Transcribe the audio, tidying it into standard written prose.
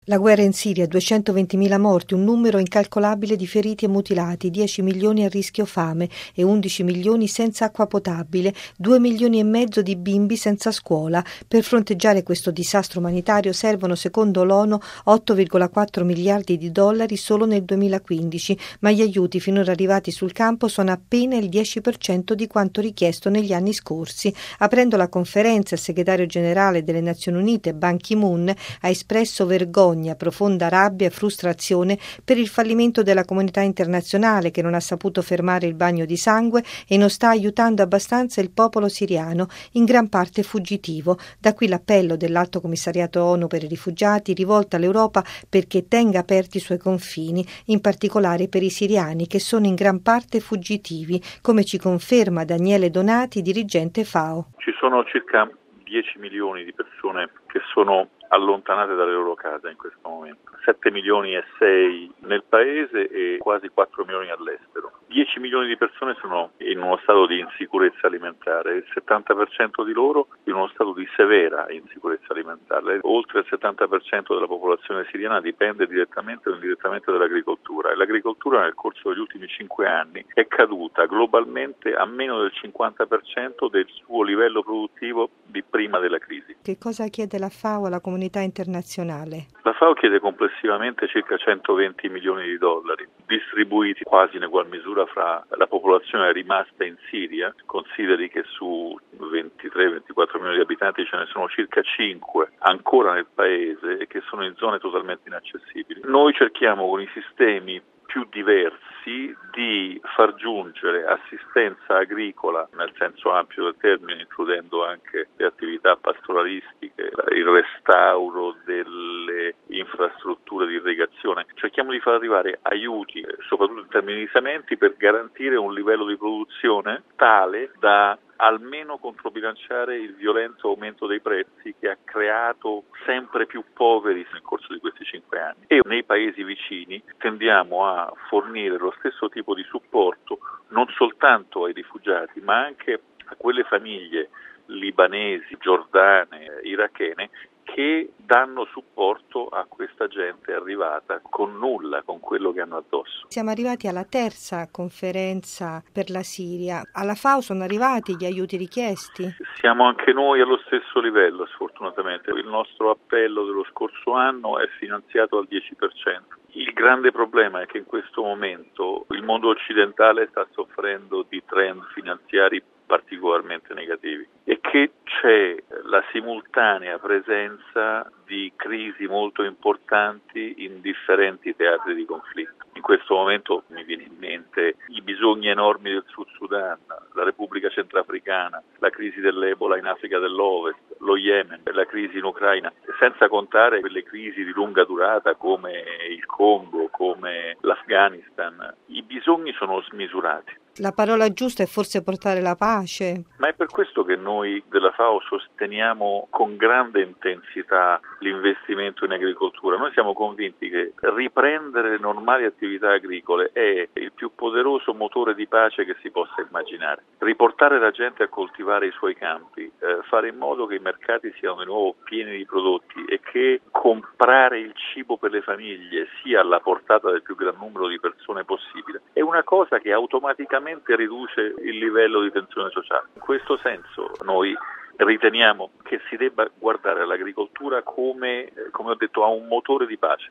La guerra in Siria, 220.000 morti, un numero incalcolabile di feriti e mutilati, 10 milioni a rischio fame e 11 milioni senza acqua potabile, 2 milioni e mezzo di bimbi senza scuola. Per fronteggiare questo disastro umanitario servono, secondo l'ONU, 8,4 miliardi di dollari solo nel 2015, ma gli aiuti finora arrivati sul campo sono appena il 10% di quanto richiesto negli anni scorsi. Aprendo la conferenza, il segretario generale delle Nazioni Unite, Ban Ki-moon, ha espresso vergogna, profonda rabbia e frustrazione per il fallimento della comunità internazionale che non ha saputo fermare il bagno di sangue e non sta aiutando abbastanza il popolo siriano, in gran parte fuggitivo. Da qui l'appello dell'Alto Commissariato ONU per i rifugiati rivolto all'Europa perché tenga aperti i suoi confini, in particolare per i siriani che sono in gran parte fuggitivi, come ci conferma Daniele Donati, dirigente FAO. Ci sono circa 10 milioni di persone che sono allontanate dalle loro case in questo momento, 7 milioni e 6 nel paese e quasi 4 milioni all'estero. 10 milioni di persone sono in uno stato di insicurezza alimentare, il 70% di loro in uno stato di severa insicurezza alimentare. Oltre il 70% della popolazione siriana dipende direttamente o indirettamente dall'agricoltura e l'agricoltura nel corso degli ultimi 5 anni è caduta globalmente a meno del 50% del suo livello produttivo di prima della crisi. Che cosa chiede la FAO alla comunità internazionale? La FAO chiede complessivamente circa 120 milioni di dollari, distribuiti quasi in egual misura fra la popolazione rimasta in Siria. Consideri che su 23-24 milioni di abitanti ce ne sono circa 5 ancora nel paese e che sono in zone totalmente inaccessibili. Noi cerchiamo con i sistemi più diversi di far giungere assistenza agricola nel senso ampio del termine, includendo anche le attività pastoralistiche, il restauro delle infrastrutture di irrigazione. Cerchiamo di far arrivare aiuti, soprattutto in termini di sementi, per garantire un livello di produzione tale da almeno controbilanciare il violento aumento dei prezzi che ha creato sempre più poveri nel corso di questi 5 anni. E nei paesi vicini tendiamo a fornire lo stesso tipo di supporto non soltanto ai rifugiati, ma anche a quelle famiglie libanesi, giordane, irachene che danno supporto a questa gente arrivata con nulla, con quello che hanno addosso. Siamo arrivati alla terza conferenza per la Siria. Alla FAO sono arrivati gli aiuti richiesti? Siamo anche noi allo stesso livello, sfortunatamente. Il nostro appello dello scorso anno è finanziato al 10%. Il grande problema è che in questo momento il mondo occidentale sta soffrendo di trend finanziari particolarmente negativi e che c'è la simultanea presenza di crisi molto importanti in differenti teatri di conflitto. In questo momento mi viene in mente i bisogni enormi del Sud Sudan, la Repubblica Centrafricana, la crisi dell'Ebola in Africa dell'Ovest, lo Yemen, la crisi in Ucraina, senza contare quelle crisi di lunga durata come il Congo, come l'Afghanistan. I bisogni sono smisurati. La parola giusta è forse portare la pace. Ma è per questo che noi della FAO sosteniamo con grande intensità l'investimento in agricoltura. Noi siamo convinti che riprendere le normali attività agricole è il più poderoso motore di pace che si possa immaginare. Riportare la gente a coltivare i suoi campi, fare in modo che i mercati siano di nuovo pieni di prodotti e che comprare il cibo per le famiglie sia alla portata del più gran numero di persone possibile, è una cosa che automaticamente riduce il livello di tensione sociale. In questo senso noi riteniamo che si debba guardare all'agricoltura come ho detto, a un motore di pace.